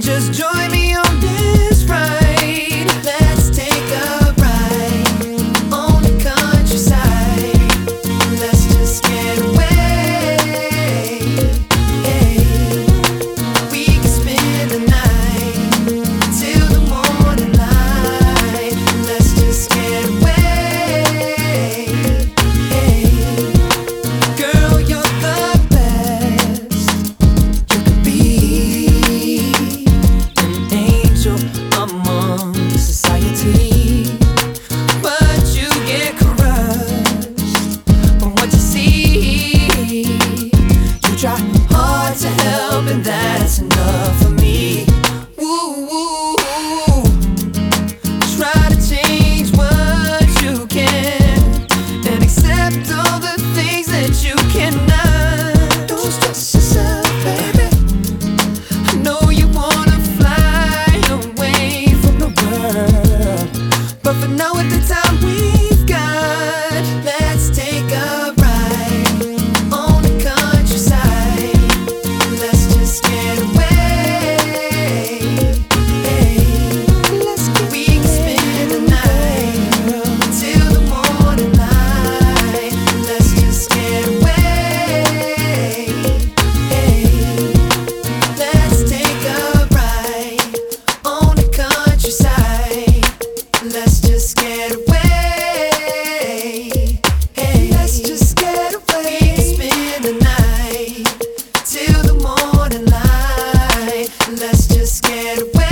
just join me on this ride. Let's take a ride on the countryside. Let's just get away. We can spend the night till the morning light. Let's just get away. Girl, you're the best. You could be an angel among society, but you get crushed from what you see. You try hard to help, and that's enough for me. Woo, try to change what you can and accept all the things that you cannot. Don't stress yourself, baby. I know you wanna fly away from the world, but for now, at the time we've got, let's take a ride on the countryside. Let's just get away. We can spend the night till the morning light. Let's just get away. Let's take a ride on the countryside. Let's just get away. Let's just get away. We can spend the night till the morning light. Let's just get away.